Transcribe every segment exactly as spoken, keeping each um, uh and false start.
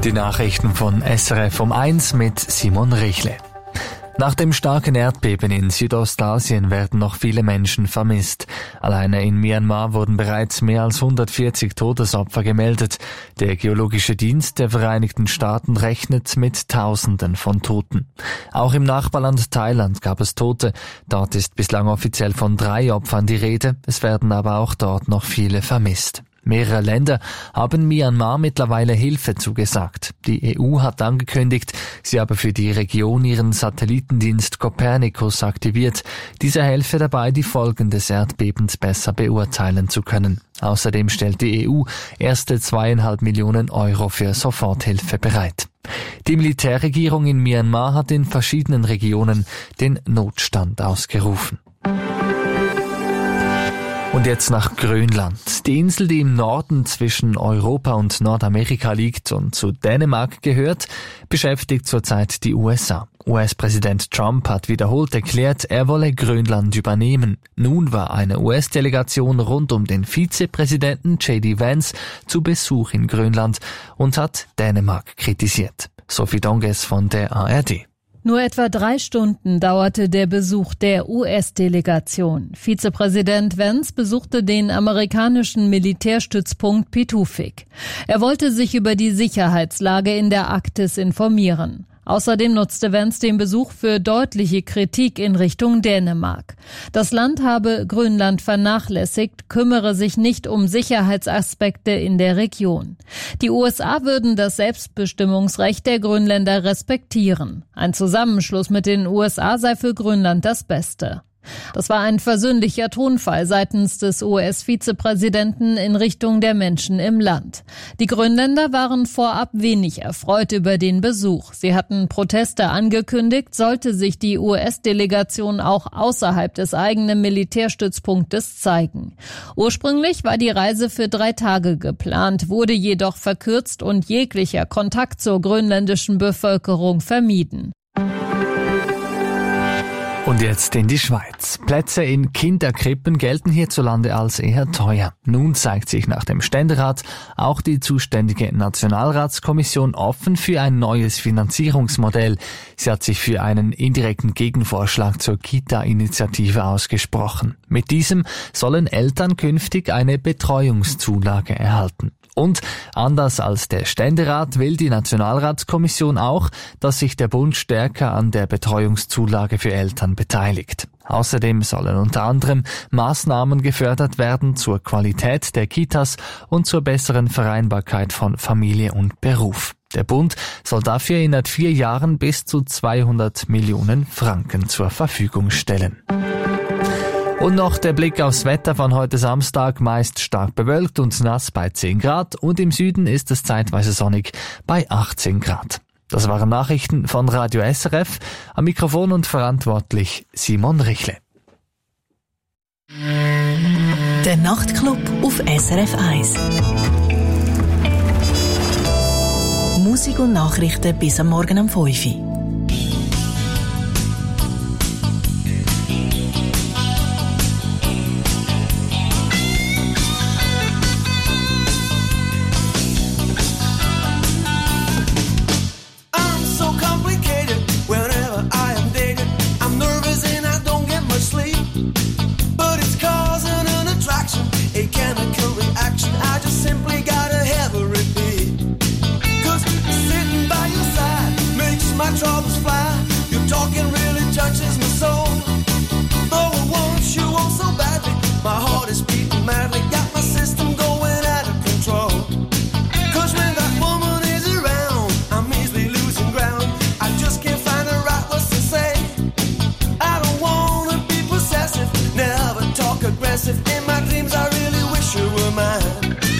Die Nachrichten von S R F um eins mit Simon Richle. Nach dem starken Erdbeben in Südostasien werden noch viele Menschen vermisst. Alleine in Myanmar wurden bereits mehr als hundertvierzig Todesopfer gemeldet. Der Geologische Dienst der Vereinigten Staaten rechnet mit Tausenden von Toten. Auch im Nachbarland Thailand gab es Tote. Dort ist bislang offiziell von drei Opfern die Rede. Es werden aber auch dort noch viele vermisst. Mehrere Länder haben Myanmar mittlerweile Hilfe zugesagt. Die E U hat angekündigt, sie habe für die Region ihren Satellitendienst Copernicus aktiviert. Dieser helfe dabei, die Folgen des Erdbebens besser beurteilen zu können. Außerdem stellt die E U erste zweieinhalb Millionen Euro für Soforthilfe bereit. Die Militärregierung in Myanmar hat in verschiedenen Regionen den Notstand ausgerufen. Und jetzt nach Grönland. Die Insel, die im Norden zwischen Europa und Nordamerika liegt und zu Dänemark gehört, beschäftigt zurzeit die U S A. U S-Präsident Trump hat wiederholt erklärt, er wolle Grönland übernehmen. Nun war eine U S-Delegation rund um den Vizepräsidenten J D Vance zu Besuch in Grönland und hat Dänemark kritisiert. Sophie Donges von der A R D. Nur etwa drei Stunden dauerte der Besuch der U S-Delegation. Vizepräsident Vance besuchte den amerikanischen Militärstützpunkt Pituffik. Er wollte sich über die Sicherheitslage in der Arktis informieren. Außerdem nutzte Vance den Besuch für deutliche Kritik in Richtung Dänemark. Das Land habe Grönland vernachlässigt, kümmere sich nicht um Sicherheitsaspekte in der Region. Die U S A würden das Selbstbestimmungsrecht der Grönländer respektieren. Ein Zusammenschluss mit den U S A sei für Grönland das Beste. Das war ein versöhnlicher Tonfall seitens des U S-Vizepräsidenten in Richtung der Menschen im Land. Die Grönländer waren vorab wenig erfreut über den Besuch. Sie hatten Proteste angekündigt, sollte sich die U S-Delegation auch außerhalb des eigenen Militärstützpunktes zeigen. Ursprünglich war die Reise für drei Tage geplant, wurde jedoch verkürzt und jeglicher Kontakt zur grönländischen Bevölkerung vermieden. Und jetzt in die Schweiz. Plätze in Kinderkrippen gelten hierzulande als eher teuer. Nun zeigt sich nach dem Ständerat auch die zuständige Nationalratskommission offen für ein neues Finanzierungsmodell. Sie hat sich für einen indirekten Gegenvorschlag zur Kita-Initiative ausgesprochen. Mit diesem sollen Eltern künftig eine Betreuungszulage erhalten. Und anders als der Ständerat will die Nationalratskommission auch, dass sich der Bund stärker an der Betreuungszulage für Eltern beteiligt. Außerdem sollen unter anderem Maßnahmen gefördert werden zur Qualität der Kitas und zur besseren Vereinbarkeit von Familie und Beruf. Der Bund soll dafür in vier Jahren bis zu zweihundert Millionen Franken zur Verfügung stellen. Und noch der Blick aufs Wetter von heute Samstag, meist stark bewölkt und nass bei zehn Grad und im Süden ist es zeitweise sonnig bei achtzehn Grad. Das waren Nachrichten von Radio S R F, am Mikrofon und verantwortlich Simon Richle. Der Nachtclub auf S R F eins. Musik und Nachrichten bis am Morgen um fünf Uhr. In my dreams I really wish you were mine.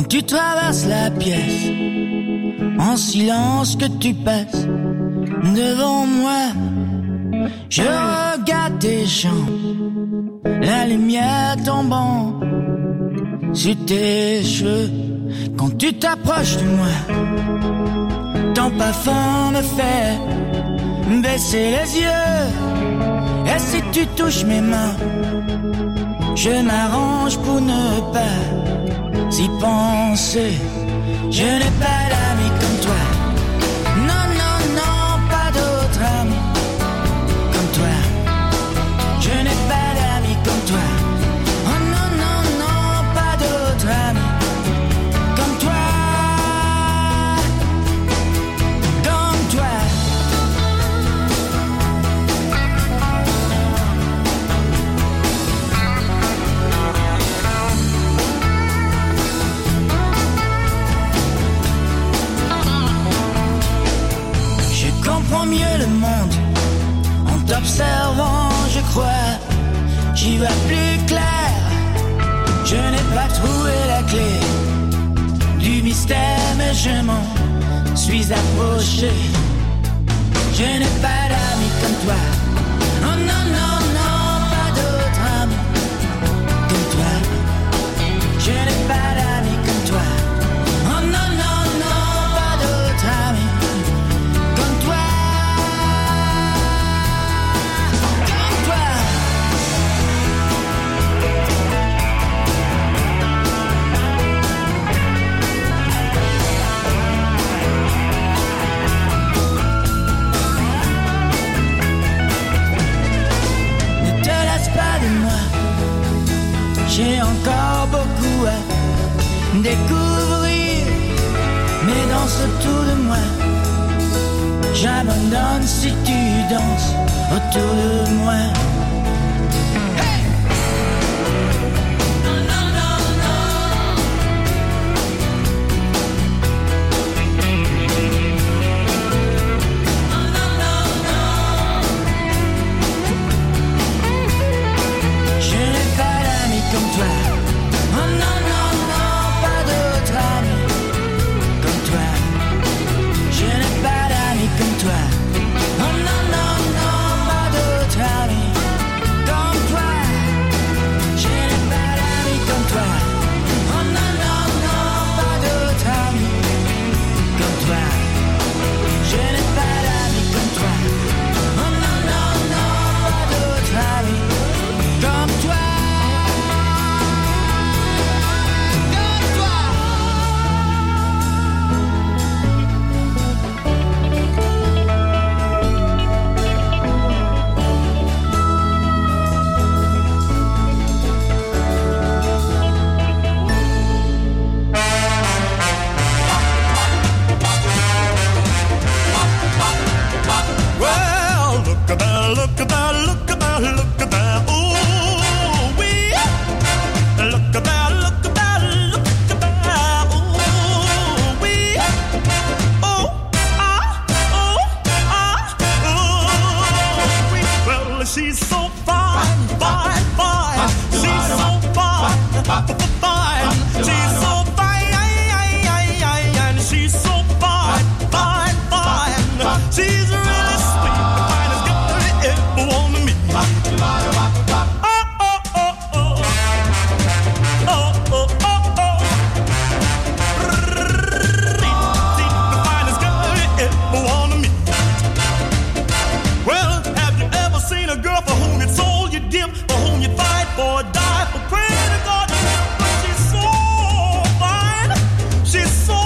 tu traverses la pièce, en silence que tu passes devant moi, je regarde tes jambes, la lumière tombant sur tes cheveux. Quand tu t'approches de moi, ton parfum me fait baisser les yeux. Et si tu touches mes mains, je m'arrange pour ne pas y penser. Je n'ai pas d'amis comme toi. Non, non, non, pas d'autres amis comme toi. Je n'ai pas d'amis comme toi. Oh non, non, non, pas d'autres amis comme toi. Comme toi. Je comprends mieux le monde en t'observant, je crois. J'y vois plus clair. Je n'ai pas trouvé la clé du mystère, mais je m'en suis approché. Je n'ai pas d'amis comme toi. Oh non, non, non, pas d'autres amis comme toi. Je n'ai pas d'amis comme toi. Oh non, non, non, pas d'autres amis comme toi. Comme toi. Ne te lasse pas de moi. J'ai encore beaucoup à découvrir. Mais danse autour de moi. J'abandonne si tu danses autour de moi. Hey! Non, non, non, non. Non, non, non, non. Je n'ai pas d'amis comme toi. Oh non, non, non, pas d'autres amis comme toi. Je n'ai pas d'amis comme toi. Oh non, non, non, pas d'autres amis comme toi. Je n'ai pas d'amis comme toi. Oh non, non, non, pas d'autres amis comme toi. Je n'ai pas d'amis comme toi. Oh non, non, non, pas d'autres amis comme toi. Comme toi. Well, look at that, look at that, look at that, look at that. Ooh, wee. Look at that, look at that, look at that. Ooh, wee. Oh, ah, oh, ah, ooh, wee. Well, she's so fine, fine, fine. She's so fine, fine. She's so fine, and she's so fine, fine, fine. She's really sweet, the finest girl you ever want to meet. Oh, oh, oh, oh. Oh, oh, oh, oh. The finest girl you ever want to meet. Well, have you ever seen a girl for whom you sold your dip, for whom you fight for, die for, pray to God? But she's so fine, she's so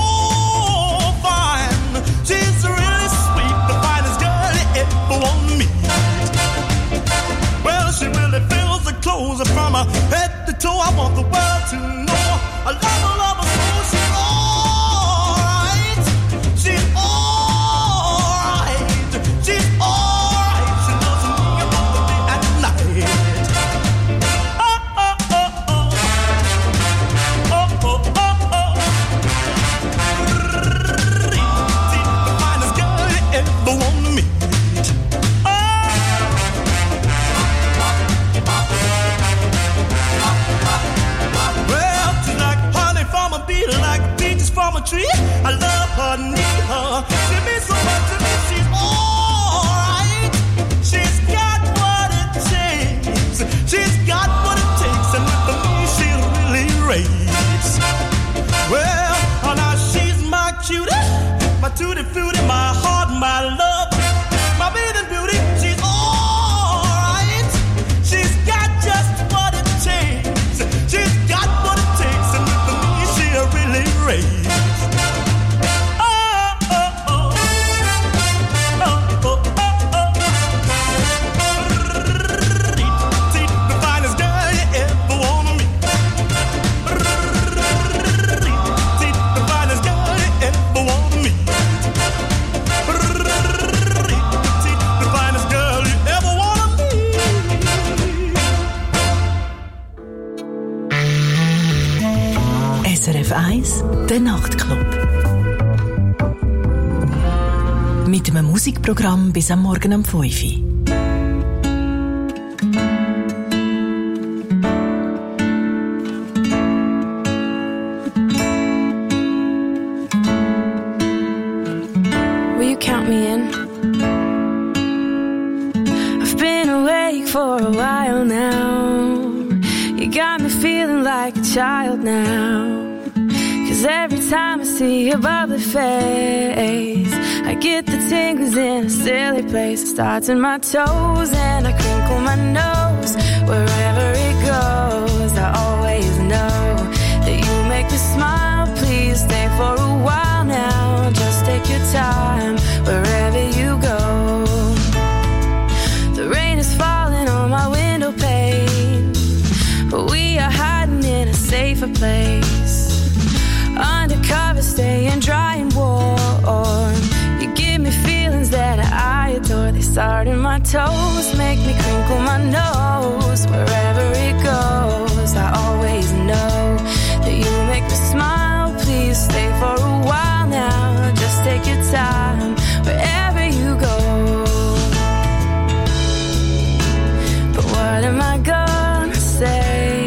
fine, she's really sweet, the finest girl you ever want to meet. Well, she really fills the clothes from her head to toe. I want the world to know I love her, love her so. She's alright, she's alright, she's alright. She loves me about the day and night. Oh, oh, oh, oh. Oh, oh, oh, oh. The finest girl you ever want to meet. Well, she's like honey She's got what it takes, and with me she'll really race. Well, oh, now she's my cutie, my tutti frutti, my heart, my love, my bathing beauty. She's all right. She's got just what it takes. She's got what it takes, and with me she'll really race. S R F eins, der Nachtclub. Mit einem Musikprogramm bis am Morgen um fünf Uhr. Will you count me in? I've been awake for a while now. You got me feeling like a child now. Cause every time I see your bubbly face, I get the tingles in a silly place. It starts in my toes and I crinkle my nose. Wherever it goes, I always know that you make me smile. Please stay for a while now. Just take your time wherever you go. The rain is falling on my window pane, but we are hiding in a safer place. Undercover, staying dry and warm. You give me feelings that I adore. They start in my toes, make me crinkle my nose. Wherever it goes, I always know that you make me smile. Please stay for a while now. Just take your time wherever you go. But what am I gonna say?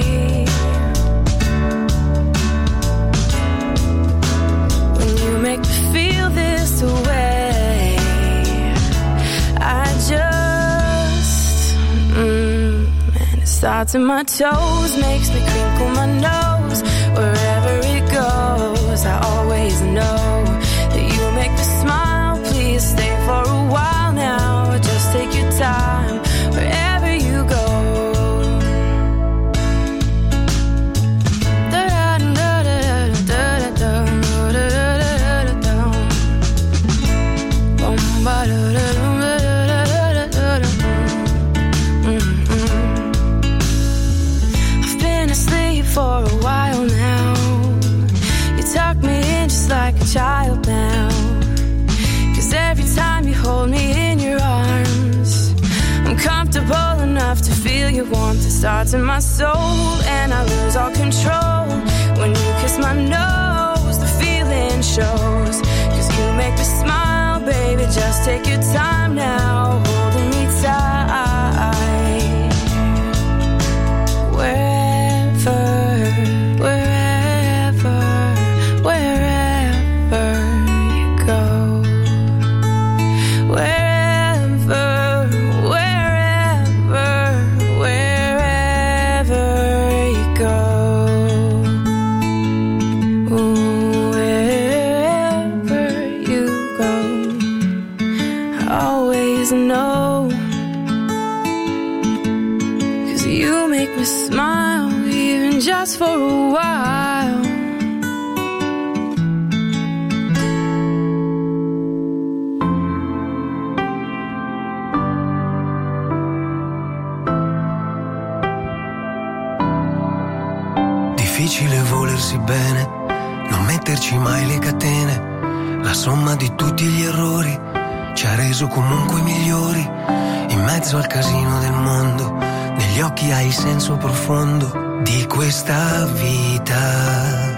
Make me feel this way. I just, mm, and it starts in my toes, makes me crinkle my nose. Wherever it goes, I always know that you make me smile. Please stay for a while now. Just take your time wherever you go. I've been asleep for a while now. You tuck me in just like a child now. Cause every time you hold me in your arms, I'm comfortable enough to feel your warmth. It starts in my soul and I lose all control. When you kiss my nose, the feeling shows. Cause you make me smile, baby, just take your time now, holding me tight. Wherever, wherever, wherever you go. Wherever, wherever, wherever you go. Ooh, wherever you go, I always know. Cause you make me smile, even just for a while. Difficile volersi bene, non metterci mai le catene. La somma di tutti gli errori ci ha reso comunque migliori. In mezzo al casino del mondo, negli occhi hai il senso profondo di questa vita.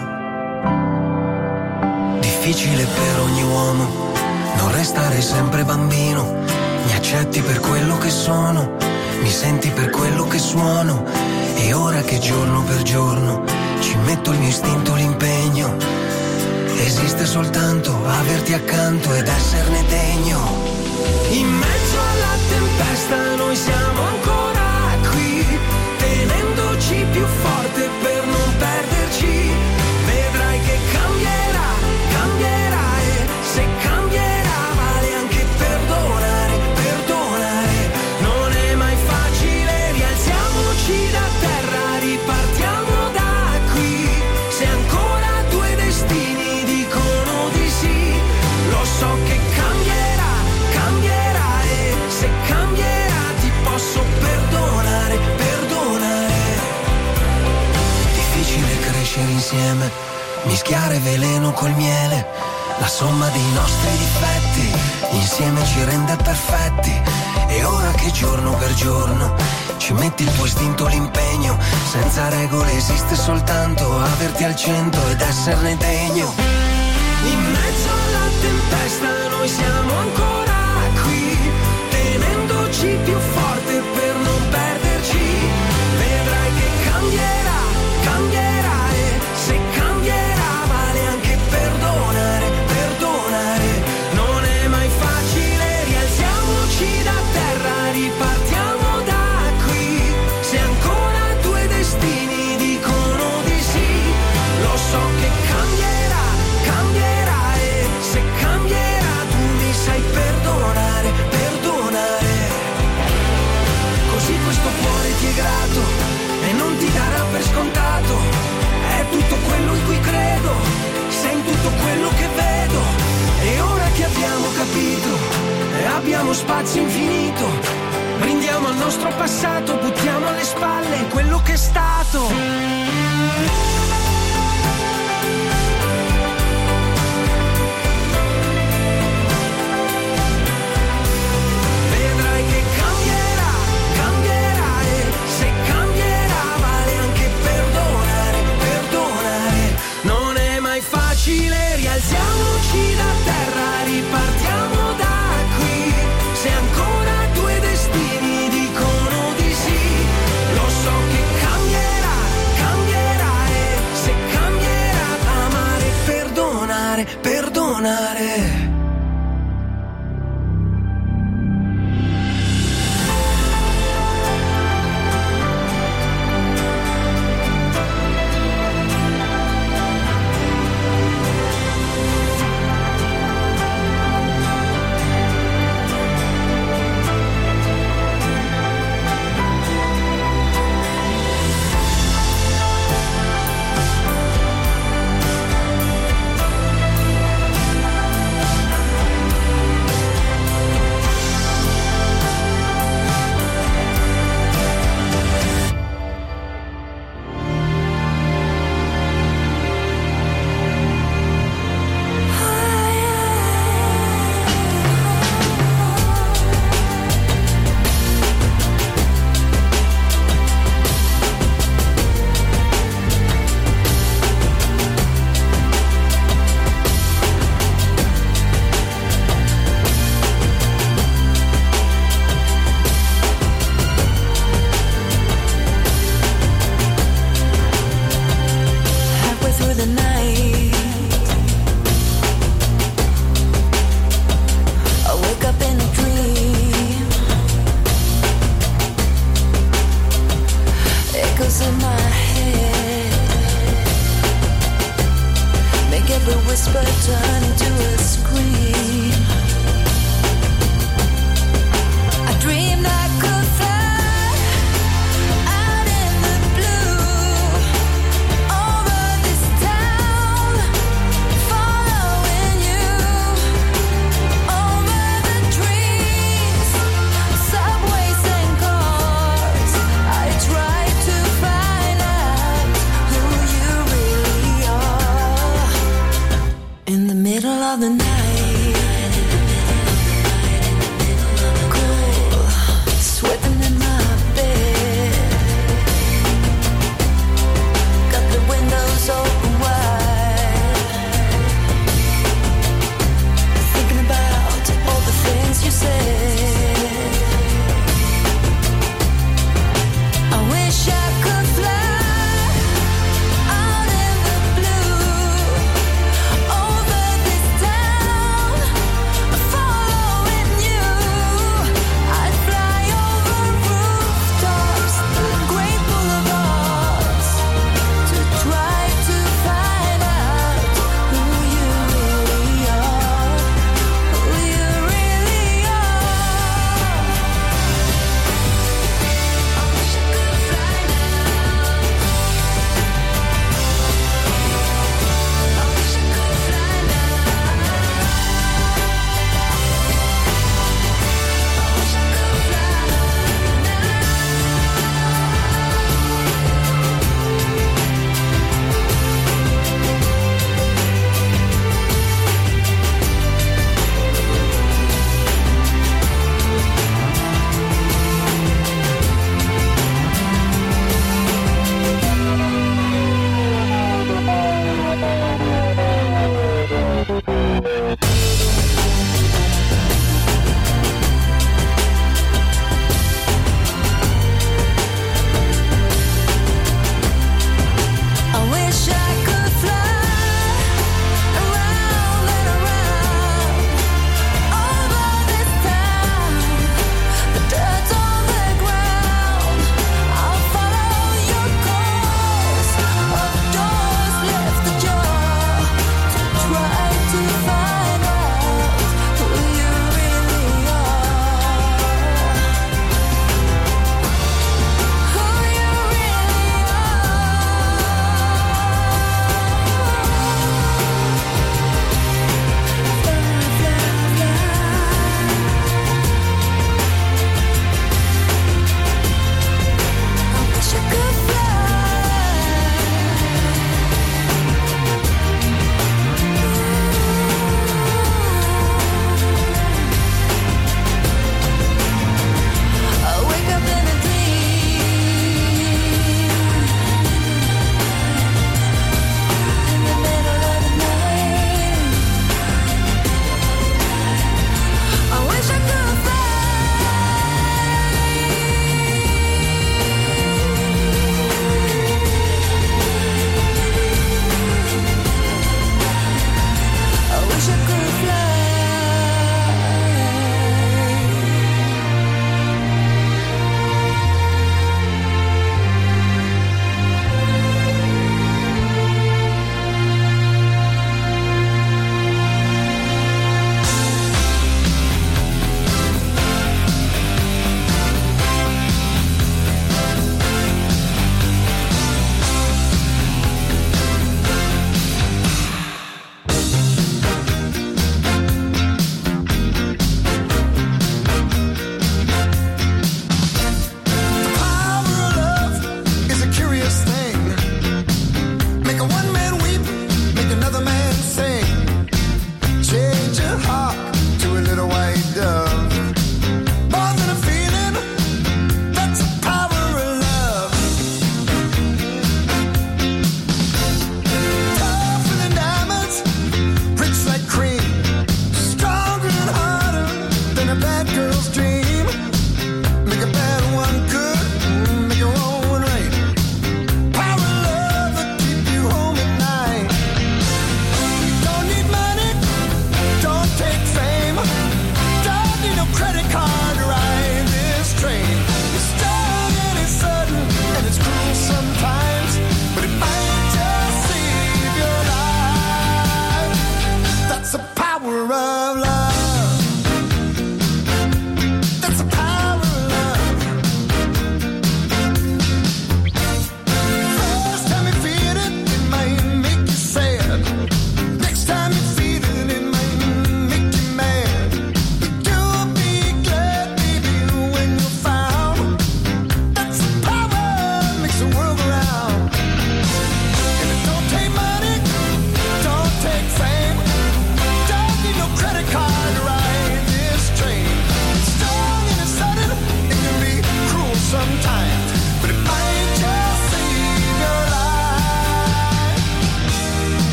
Difficile per ogni uomo non restare sempre bambino. Mi accetti per quello che sono, mi senti per quello che suono. E ora che giorno per giorno ci metto il mio istinto, l'impegno. Esiste soltanto averti accanto ed esserne degno. In mezzo alla tempesta noi siamo ancora qui. tenendoci più forte per non perderci. Vedrai che cambierà, cambierà e se cambierà vale anche perdonare, perdonare. Non è mai facile, rialziamoci da terra, ripartiamo da qui. Se ancora due destini dicono di sì, lo so che cambierà, cambierà e se cambierà ti posso perdonare, perdonare. Difficile crescere insieme, mischiare veleno col miele, la somma dei nostri difetti insieme ci rende perfetti. E ora che giorno per giorno ci metti il tuo istinto, l'impegno, senza regole esiste soltanto averti al centro ed esserne degno. In mezzo alla tempesta noi siamo ancora qui, tenendoci più forte per non perderci. Vedrai che cambierà, cambierà e se cambierà vale anche perdonare, perdonare. Non è mai facile, rialziamoci da terra, ripartiamo da qui. Se ancora due destini dicono di sì, lo so che cambierà, cambierà e se cambierà tu mi sai perdonare, perdonare. Così questo cuore ti è grato e non ti darà per scontato. È tutto quello in cui credo, sei in tutto quello che vedo. E ora che abbiamo capito e abbiamo spazio infinito, brindiamo al nostro passato, buttiamo alle spalle quello che è stato. Vedrai che cambierà, cambierà e se cambierà vale anche perdonare, perdonare. Non è mai facile, rialziamoci da terra, ripartiamo da qui. Se ancora due destini dicono di sì, lo so che cambierà, cambierà e se cambierà amare, perdonare, perdonare.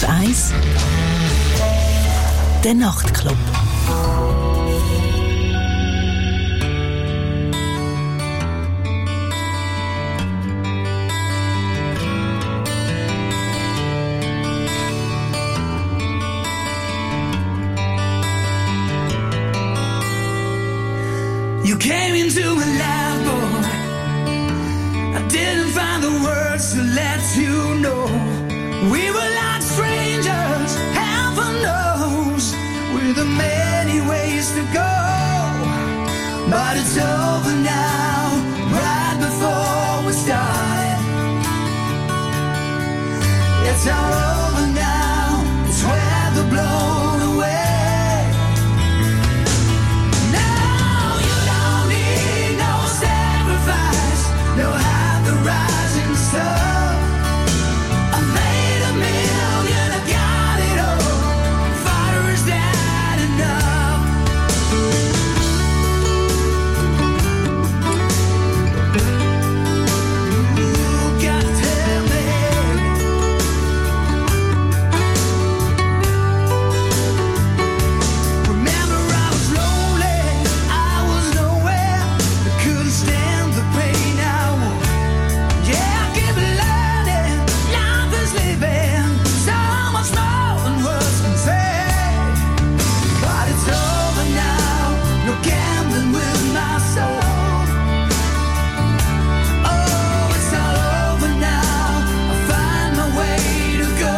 Auf eins der Nachtclub. You came into my life, boy. I didn't find the words to let you know. We were like strangers, heaven knows, with the many ways to go. But it's over now, right before we started. It's all over now, it's where the blown away. No, have the rising sun. I made a million, I got it all. Fire, is that enough? You got to tell me. Remember, I was lonely, I was nowhere. I couldn't stand the pain. Yeah, keep learning, life is living, so much more than words can say. But it's over now, no gambling with my soul. Oh, it's all over now, I find my way to go.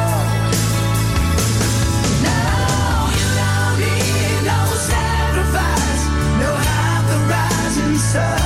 Now you don't need no sacrifice, no half the rising sun.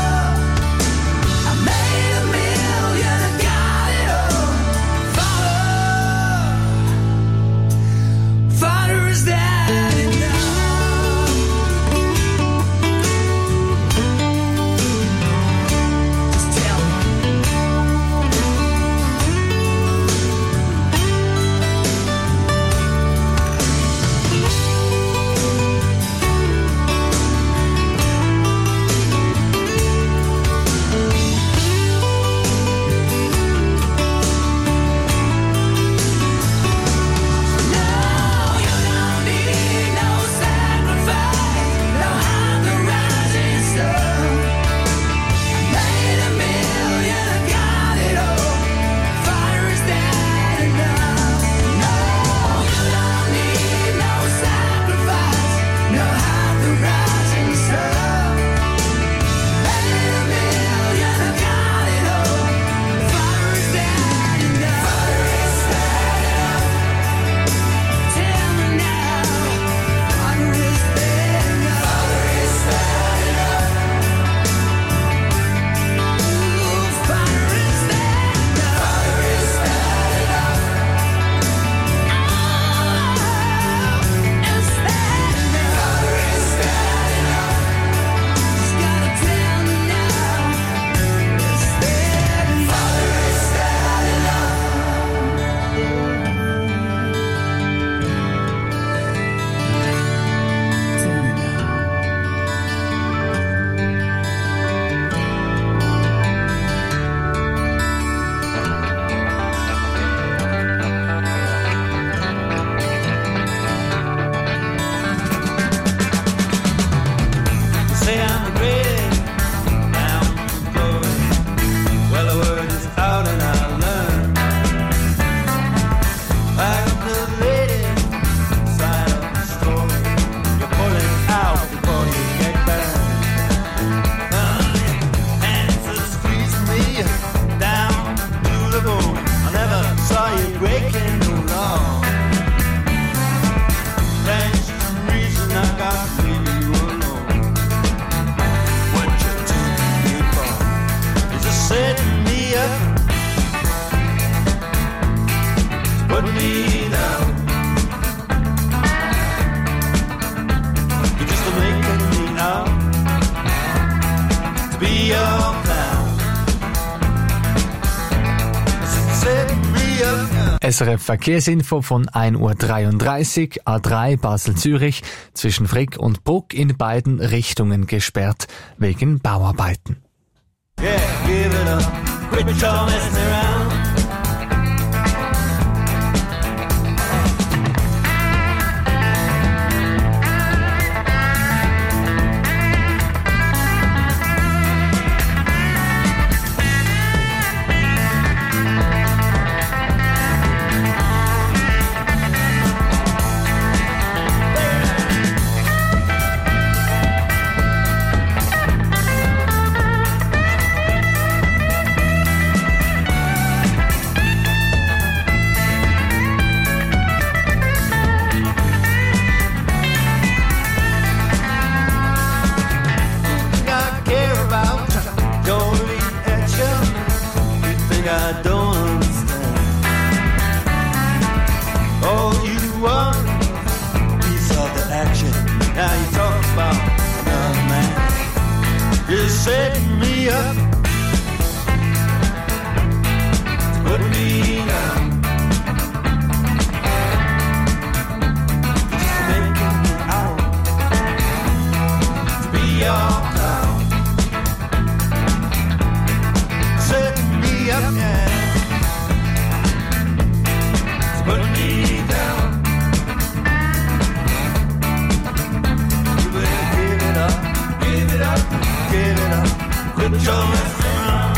S R F Verkehrsinfo von ein Uhr dreiunddreißig, A drei Basel-Zürich, zwischen Frick und Bruck in beiden Richtungen gesperrt, wegen Bauarbeiten. Yeah, give it up, quit your messing around. I don't understand. Oh, you want a piece of the action. Now you talk about another man. You're setting me up, put me down, just making me out to be your clown. Setting me up, yeah, to put me down. You better give it up, give it up, give it up. Quit your messing around.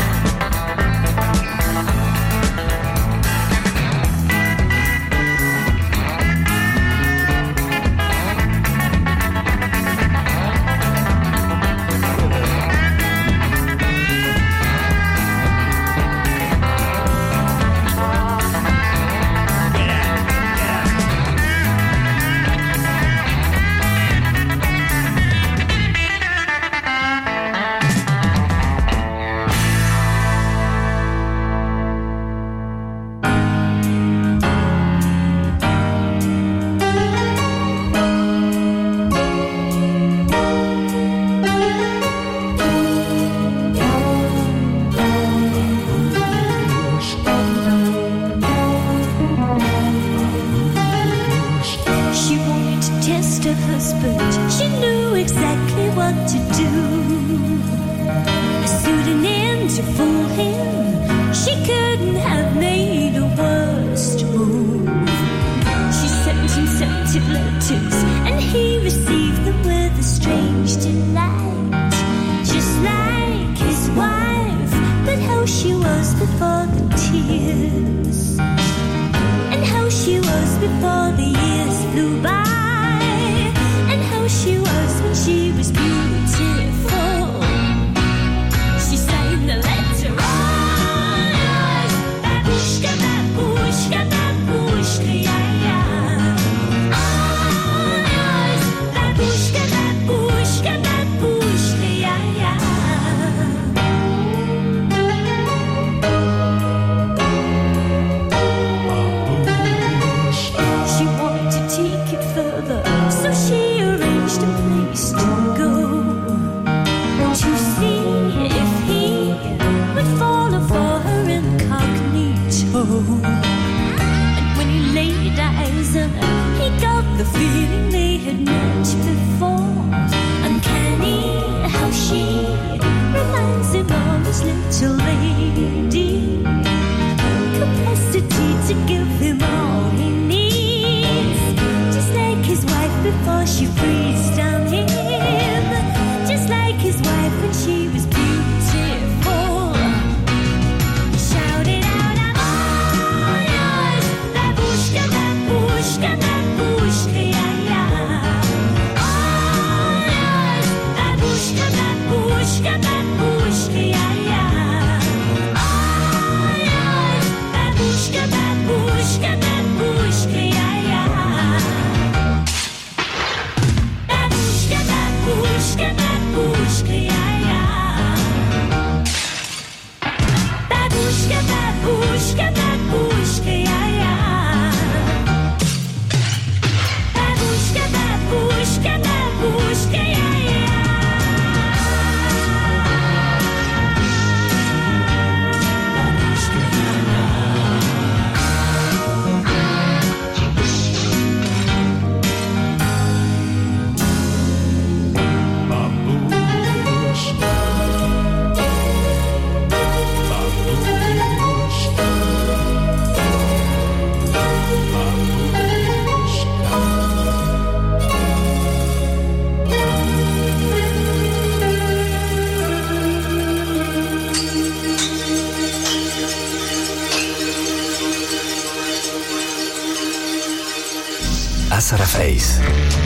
S R F eins.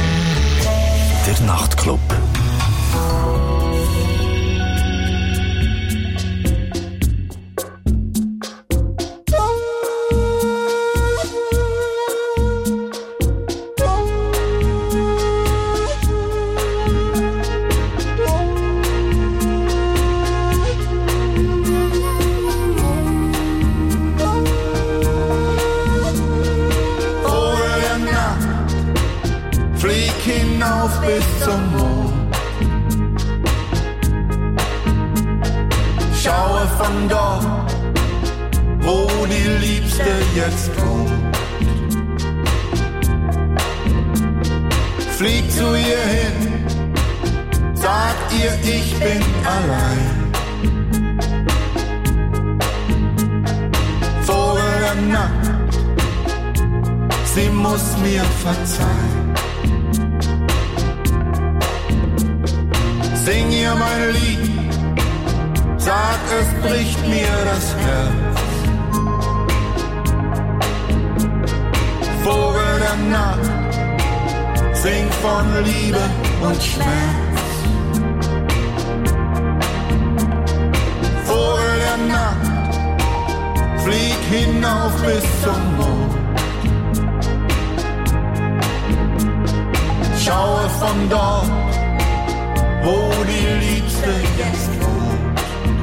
Der Nachtclub. von dort, wo die Liebste jetzt wohnt. Flieg zu ihr hin, sag ihr, ich bin allein. Vogel der Nacht, sie muss mir verzeihen. Sing ihr mein Lied, sag, es bricht mir das Herz. Vogel der Nacht, sing von Liebe und Schmerz. Vogel der Nacht, flieg hinauf bis zum Mond. Schaue von dort, wo die Liebste jetzt wohnt.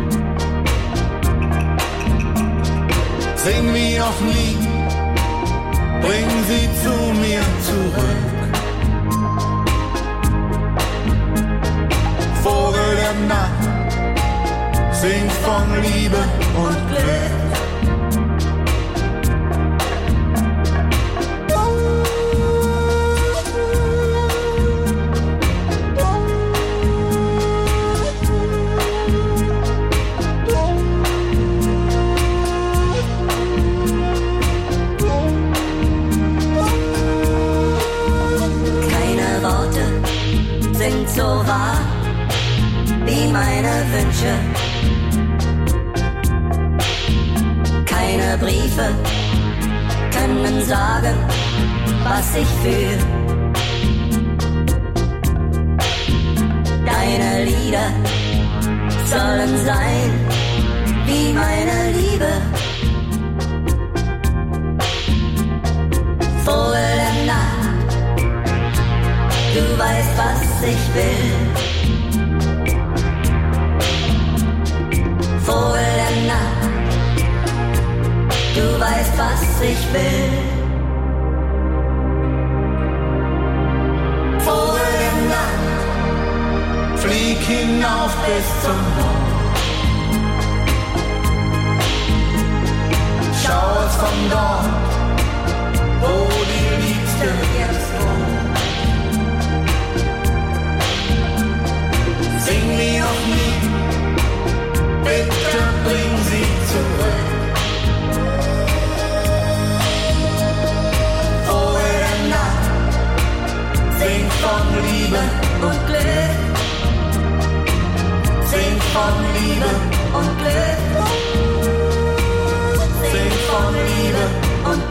Sing wie noch nie, bring sie zu mir zurück. Vogel der Nacht, sing von Liebe und Glück. So wahr wie meine Wünsche. Keine Briefe können sagen, was ich fühl. Deine Lieder sollen sein wie meine Liebe. Vogel der Nacht, du weißt, was ich will. Vogel der Nacht, du weißt, was ich will. Vogel der Nacht, flieg hinauf bis zum Mond. Schau es von dort, wo die Liebste jetzt wohnt. Sing wie noch nie, bitte bring sie zurück. Vogel der Nacht, sing von Liebe und Glück. Sing von Liebe und Glück. Sing von Liebe und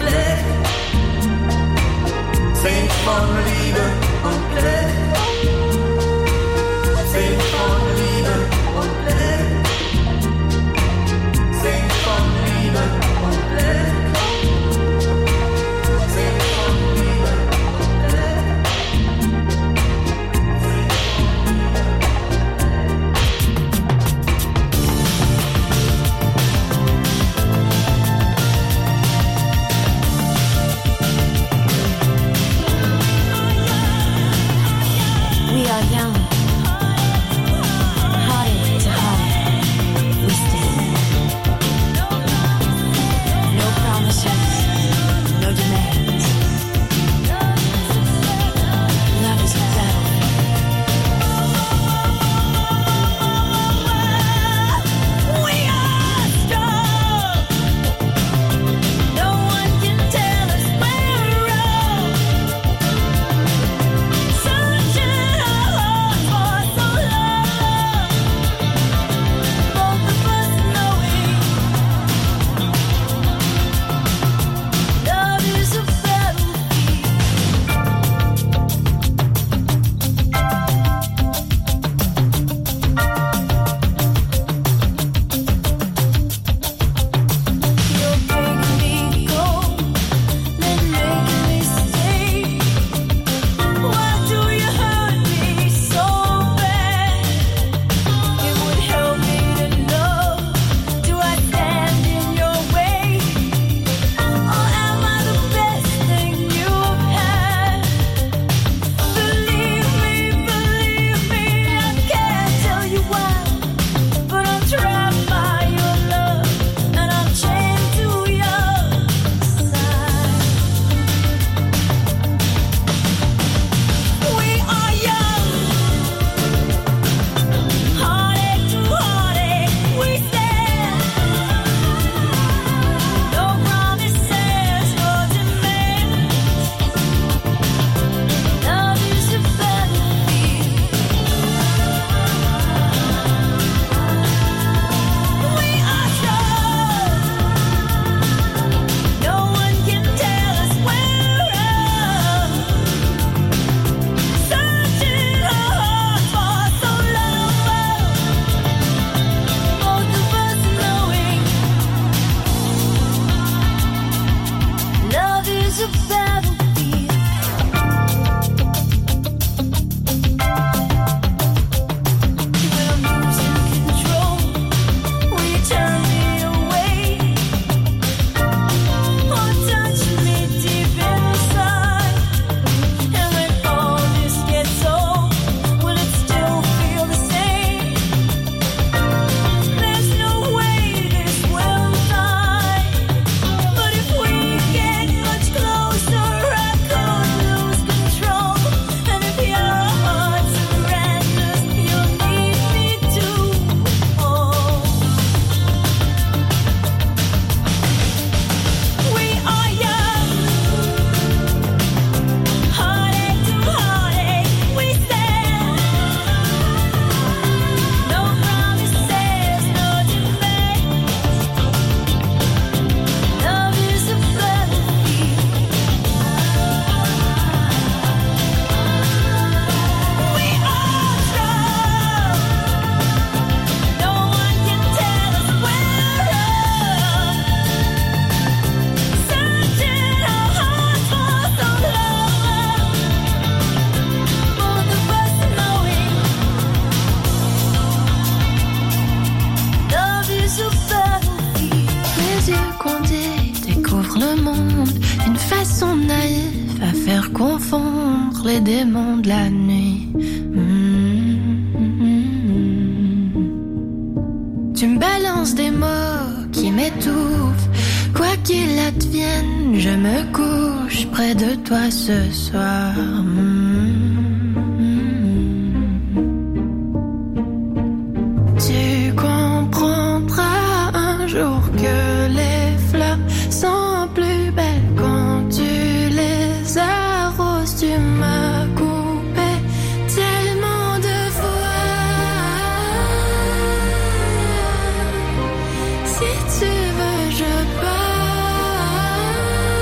les démons de la nuit. Mmh. Tu me balances des mots qui m'étouffent. Quoi qu'il advienne, je me couche près de toi ce soir. Mmh. Tu comprendras un jour que les fleurs sont plus belles quand tu les arroses. Tu m'as coupé tellement de fois. Si tu veux, je pars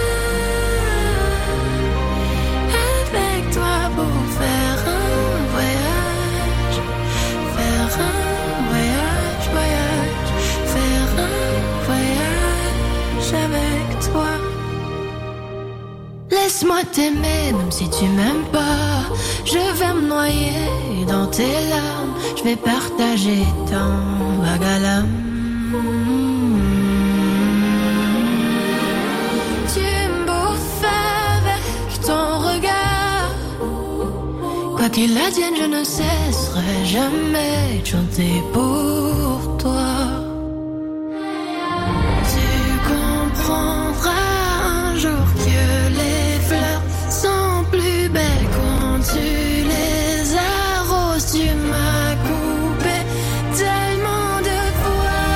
avec toi pour faire un voyage, faire un voyage, voyage, faire un voyage avec toi. Laisse-moi t'aimer même si tu m'aimes pas. Je vais me noyer dans tes larmes. Je vais partager ton vague à l'âme. Tu me bouffes avec ton regard. Quoi qu'il advienne, je ne cesserai jamais de chanter pour toi. Tu comprendras un jour que les fleurs sont plus belles quand tu les arroses. Tu m'as coupé tellement de fois.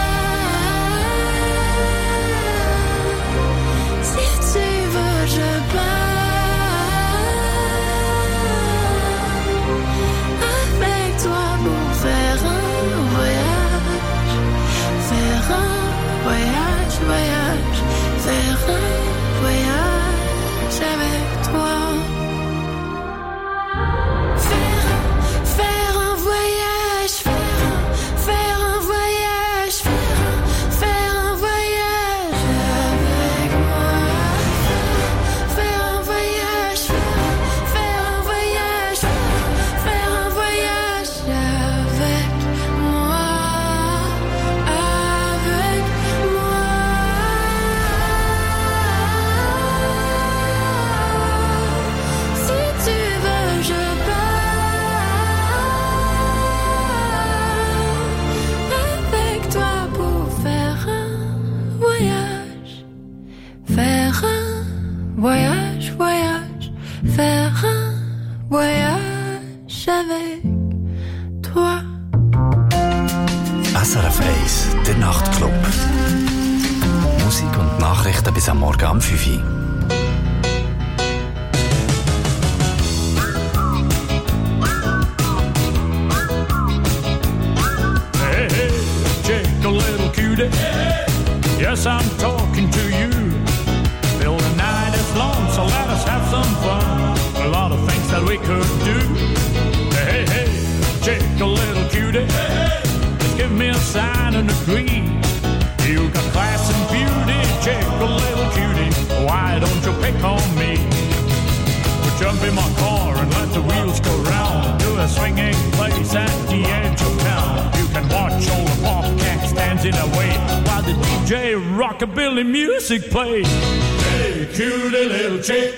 Si tu veux, je pars avec toi pour faire un voyage, faire un voyage, voyage, faire un voyage avec toi. Faire, faire un voyage, faire, faire un voyage, faire, faire un voyage avec moi. Faire un voyage, faire, faire un voyage, faire un voyage avec moi, avec moi. Si tu veux, je pars avec toi pour faire un voyage, faire un voyage, voyage, faire un voyage avec toi. S R F eins, der Nachtclub. Musik und Nachrichten bis am Morgen um fünf Uhr. Hey, hey, Jake, a little cutie. Yes, I'm talking to you. Still the night is long, so let us have some fun. A lot of things that we could do. Hey, hey, Jake, a little cutie. Just give me a sign and agree. You got class and beauty, Jake, a little cutie. Why don't you pick on me? We'll jump in my car and let the wheels go round. Do a swinging place at the edge of town. You can watch all the bobcats dancing away while the D J rockabilly music plays. Hey, cutie little chick.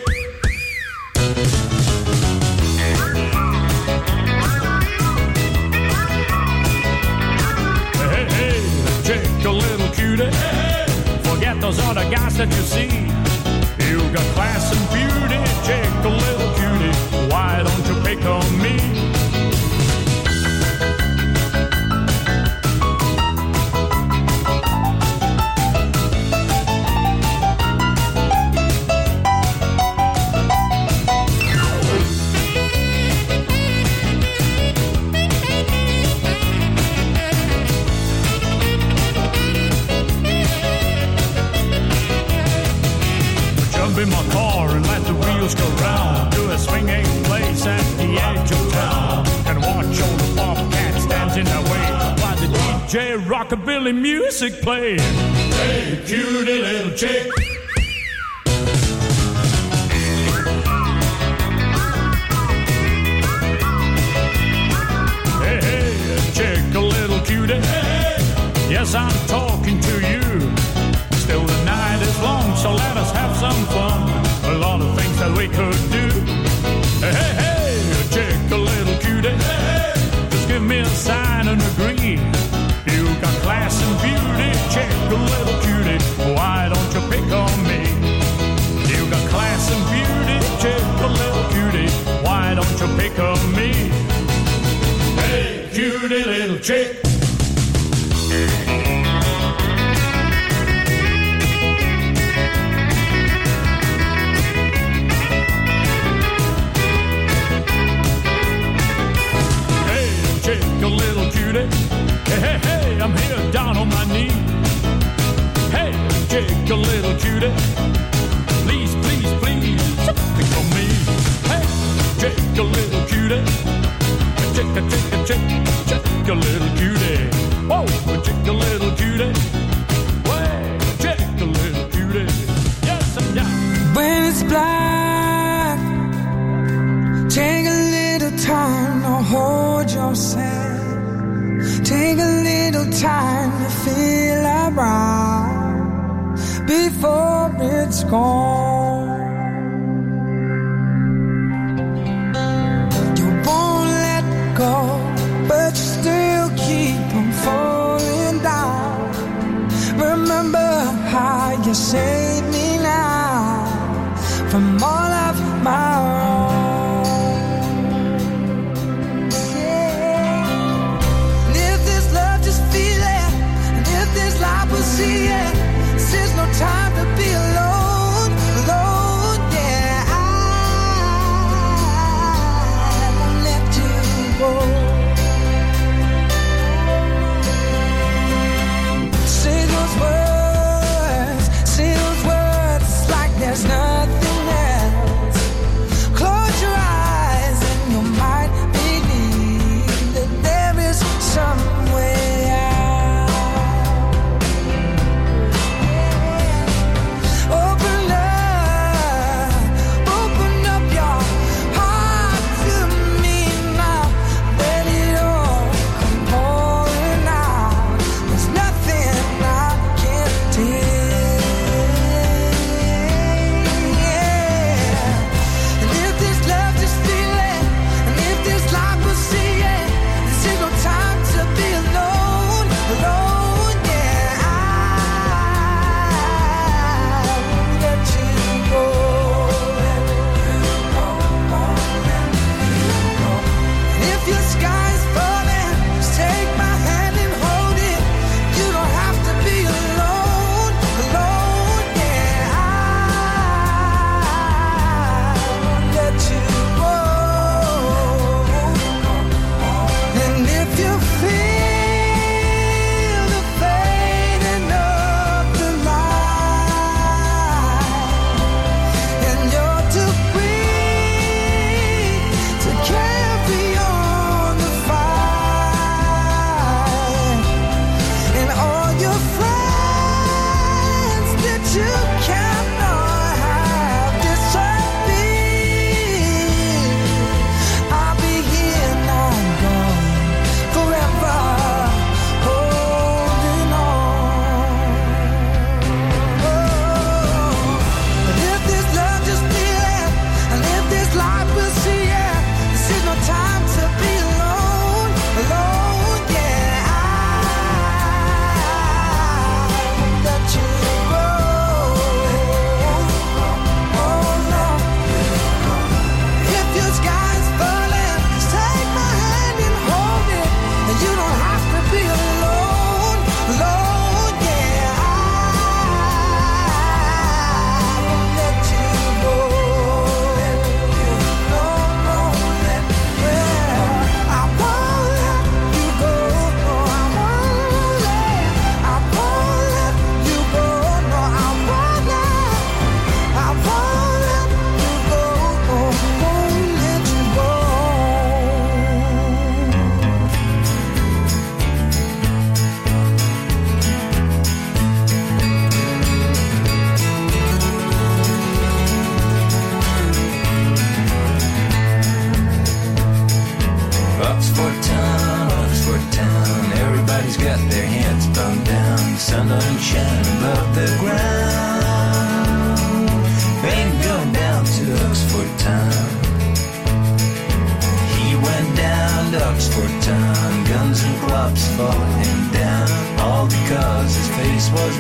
Hey, hey, chick, a little cutie. Forget those other guys that you see. You got class and beauty, chick, a little cutie. Why don't you pick on me? In my car and let the wheels go round. Do a swinging place at the edge of town. And watch all the bobcats dancing away while the D J rockabilly music plays. Hey, cutie little chick. Hey, hey, chick, a little cutie. Yes, I'm talking to you. Still the night is long, so let us have some fun. A lot of things that we could do. Hey, hey, hey. cutie little chick. A little cutie, hey, hey, hey, I'm here down on my knee. Hey, Jake, a little cutie, please, please, please, think on me. Hey, Jake, a little cutie, Jake, a Jake, a Jake, Jake, a little cutie. Whoa, Jake, a little cutie, way, Jake, a little cutie. Yes, I'm down. When it's black, take a little time to hold yourself. Take a little time to feel around before it's gone. You won't let go, but you still keep on falling down. Remember how you saved me now from all of my wrongs. See it, this is no time to be alone, alone, yeah, I won't let you go. Say those words, say those words like there's nothing else. Close your eyes and you might believe that there is some way out. sunshine above the ground. Been going down to Oxford town. He went down to Oxford town, guns and clubs followed him down, all because his face was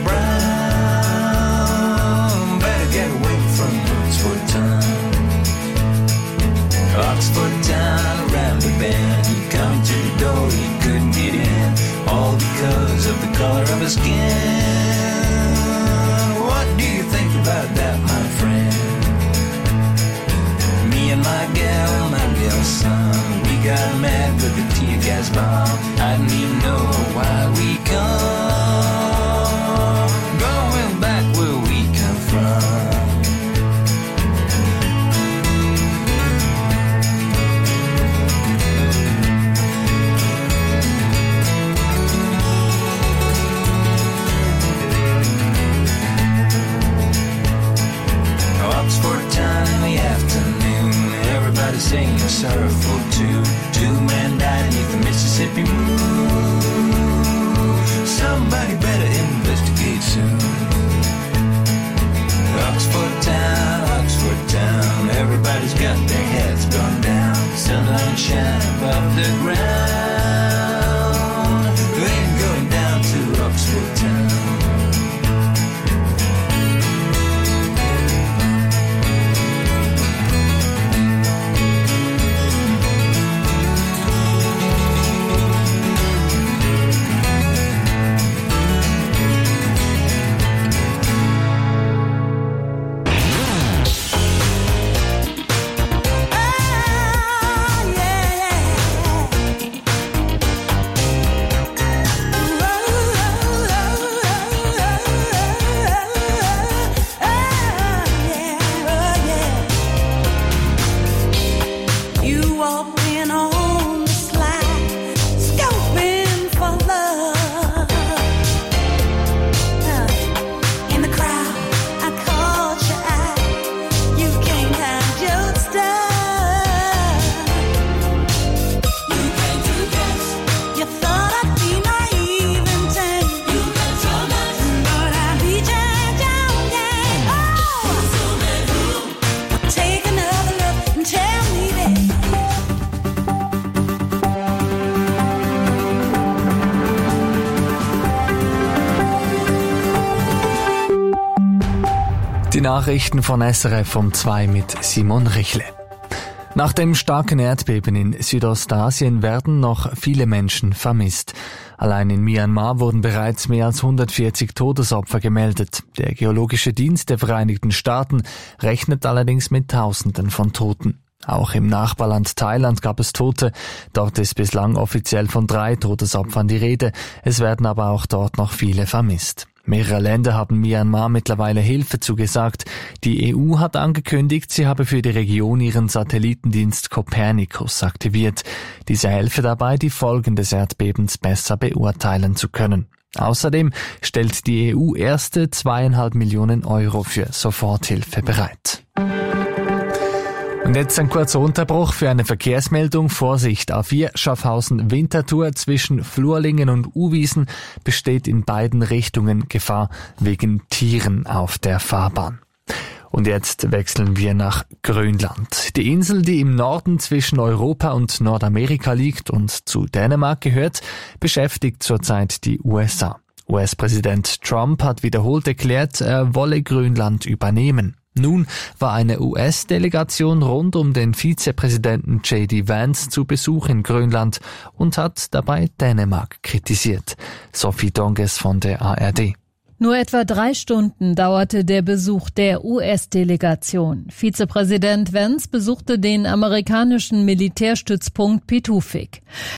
brown. Better get away from Oxford town. Oxford town, around the bend, you come to the door, you couldn't the skin. What do you think about that, my friend? Me and my gal, my gal's son, we got mad with the tear gas bomb. I didn't even know why we come, going back where we come from. Oxford town in the afternoon, everybody singing a sorrowful tune. Two men died beneath the Mississippi moon. Somebody better investigate soon. Oxford town, Oxford town, everybody's got their heads gone down. Sunlight shine above the ground. We ain't going down to Oxford town. Die Nachrichten von S R F um zwei mit Simon Richle. Nach dem starken Erdbeben in Südostasien werden noch viele Menschen vermisst. Allein in Myanmar wurden bereits mehr als hundertvierzig Todesopfer gemeldet. Der Geologische Dienst der Vereinigten Staaten rechnet allerdings mit Tausenden von Toten. Auch im Nachbarland Thailand gab es Tote. Dort ist bislang offiziell von drei Todesopfern die Rede. Es werden aber auch dort noch viele vermisst. Mehrere Länder haben Myanmar mittlerweile Hilfe zugesagt. Die E U hat angekündigt, sie habe für die Region ihren Satellitendienst Copernicus aktiviert. Diese helfe dabei, die Folgen des Erdbebens besser beurteilen zu können. Außerdem stellt die E U erste zweieinhalb Millionen Euro für Soforthilfe bereit. Und jetzt ein kurzer Unterbruch für eine Verkehrsmeldung. Vorsicht, A vier Schaffhausen-Winterthur zwischen Flurlingen und Uwiesen besteht in beiden Richtungen Gefahr wegen Tieren auf der Fahrbahn. Und jetzt wechseln wir nach Grönland. Die Insel, die im Norden zwischen Europa und Nordamerika liegt und zu Dänemark gehört, beschäftigt zurzeit die U S A. U S-Präsident Trump hat wiederholt erklärt, er wolle Grönland übernehmen. Nun war eine U S-Delegation rund um den Vizepräsidenten J D Vance zu Besuch in Grönland und hat dabei Dänemark kritisiert. Sophie Donges von der A R D. Nur etwa drei Stunden dauerte der Besuch der U S-Delegation. Vizepräsident Vance besuchte den amerikanischen Militärstützpunkt Pituffik.